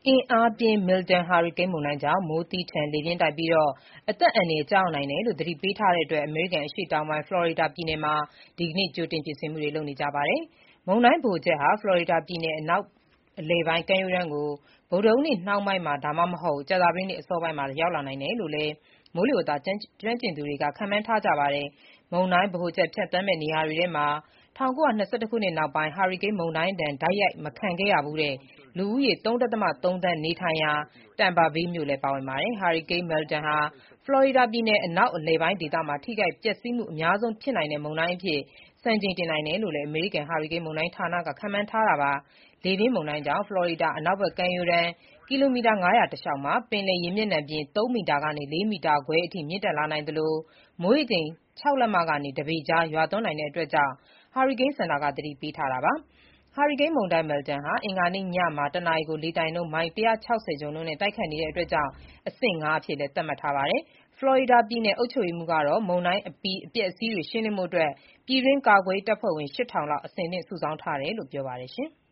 အင်အားပြင်း Milton ဟာရီကိန်းမုန်တိုင်းကြောင့် မိုးသည်းထန်၊ လေပြင်းတိုက်ပြီး အသက်အန္တရာယ် ကျရောက်နိုင်တယ်လို့ သတိပေးထားတဲ့အတွက် အမေရိကန် အရှေ့တောင်ပိုင်း ဖလော်ရီဒါပြည်နယ်မှာ ဒီကနေ့ ကြိုတင်ပြင်ဆင်မှုတွေ လုပ်နေကြပါတယ်။ မုန်တိုင်းဗဟိုချက်ဟာ ဖလော်ရီဒါပြည်နယ် အနောက်အလယ်ပိုင်း ကမ်းရိုးတန်းကို ဗုဒ္ဓဟူးနေ့နှောင်းပိုင်း ဒါမှမဟုတ် ကြာသပတေးနေ့ အစောပိုင်းမှာ ရောက်လာနိုင်တယ်လို့လည်း မိုးလေဝသ ကျွမ်းကျင်သူတွေက ခန့်မှန်းထားကြပါတယ်။ မုန်တိုင်းဗဟိုချက် ဖြတ်သန်းမယ့် နေရာတွေထဲမှာ ၁၉၂၁ ခုနှစ်နောက်ပိုင်း ဟာရီကိန်းမုန်တိုင်းဒဏ် တိုက်ရိုက်မခံခဲ့ရဖူးတဲ့ လူဦးရေ ၃.၃ သန်း နေထိုင်ရာ Tampa Bay မြို့လည်း ပါဝင်ပါတယ်။ ဟာရီကိန်း Milton ဟာ ဖလော်ရီဒါပြည်နယ် အနောက်အလယ်ပိုင်းဒေသမှာ ထိခိုက်ပျက်စီးမှု အများဆုံးဖြစ်နိုင်တဲ့ မုန်တိုင်းအဖြစ် စံချိန်တင်နိုင်တယ်လို့လည်း အမေရိကန် ဟာရီကိန်းမုန်တိုင်းဌာနက ခန့်မှန်းထားတာပါ။ လေပြင်းမုန်တိုင်းကြောင့် ဖလော်ရီဒါ အနောက်ဘက် ကမ်းရိုးတန်း ကီလိုမီတာ ၅၀၀ တလျှောက်မှာ ပင်လယ်ရေမျက်နှာပြင် ၃ မီတာကနေ ၄ မီတာခွဲအထိ မြင့်တက်လာနိုင်သလို မိုးရေချိန် ၆ လက်မကနေ ၁ ပေကြား ရွာသွန်းနိုင်တာကြောင့် ဟာရီကိန်းစင်တာက သတိပေးထားတာပါ။ ဟာရီကိန်းမုန်တိုင်း Milton ဟာ အင်္ဂါနေ့ညမှာ တနာရီကို လေတိုက်နှုန်း မိုင် ၁၆၀ ကျော်နှုန်းနဲ့ တိုက်ခတ်နေတာကြောင့် အဆင့် ၅ အဖြစ် သတ်မှတ်ထားပါတယ်။ ဖလော်ရီဒါပြည်နယ် အုပ်ချုပ်ရေးမှူးကတော့ မုန်တိုင်းအပြီး အပျက်အစီးတွေ ရှင်းလင်းဖို့ ပြည်တွင်းကာကွယ်ရေးတပ်ဖွဲ့ဝင် ၈,၀၀၀ လောက် အဆင်သင့် စုဆောင်းထားတယ်လို့ ပြောပါတယ်။